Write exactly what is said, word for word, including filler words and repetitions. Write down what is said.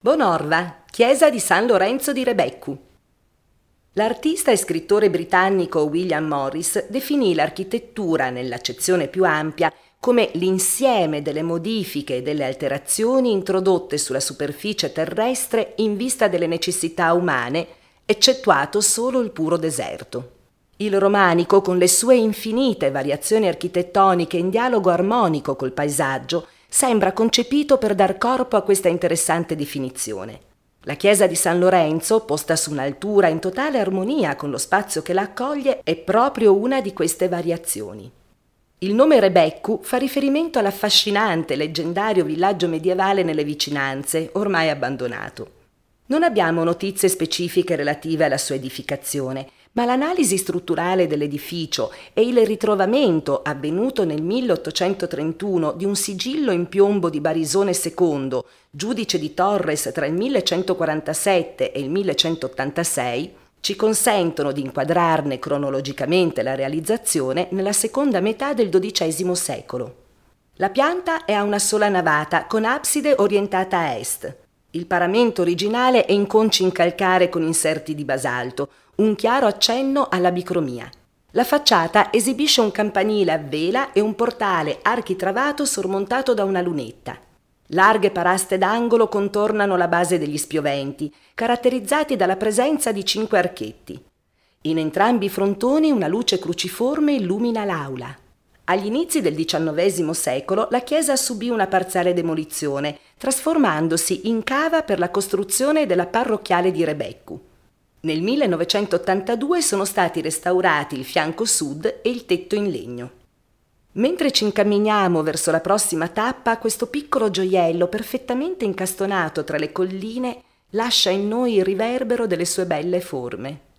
Bonorva, chiesa di San Lorenzo di Rebeccu. L'artista e scrittore britannico William Morris definì l'architettura, nell'accezione più ampia, come l'insieme delle modifiche e delle alterazioni introdotte sulla superficie terrestre in vista delle necessità umane, eccettuato solo il puro deserto. Il romanico, con le sue infinite variazioni architettoniche in dialogo armonico col paesaggio, sembra concepito per dar corpo a questa interessante definizione. La chiesa di San Lorenzo, posta su un'altura in totale armonia con lo spazio che la accoglie, è proprio una di queste variazioni. Il nome Rebeccu fa riferimento all'affascinante leggendario villaggio medievale nelle vicinanze, ormai abbandonato. Non abbiamo notizie specifiche relative alla sua edificazione, ma l'analisi strutturale dell'edificio e il ritrovamento avvenuto nel milleottocentotrentuno di un sigillo in piombo di Barisone secondo, giudice di Torres tra il millecentoquarantasette e il millecentottantasei, ci consentono di inquadrarne cronologicamente la realizzazione nella seconda metà del dodicesimo secolo. La pianta è a una sola navata con abside orientata a est. Il paramento originale è in conci in calcare con inserti di basalto, un chiaro accenno alla bicromia. La facciata esibisce un campanile a vela e un portale architravato sormontato da una lunetta. Larghe paraste d'angolo contornano la base degli spioventi, caratterizzati dalla presenza di cinque archetti. In entrambi i frontoni una luce cruciforme illumina l'aula. Agli inizi del diciannovesimo secolo la chiesa subì una parziale demolizione, trasformandosi in cava per la costruzione della parrocchiale di Rebeccu. Nel millenovecentottantadue sono stati restaurati il fianco sud e il tetto in legno. Mentre ci incamminiamo verso la prossima tappa, questo piccolo gioiello perfettamente incastonato tra le colline lascia in noi il riverbero delle sue belle forme.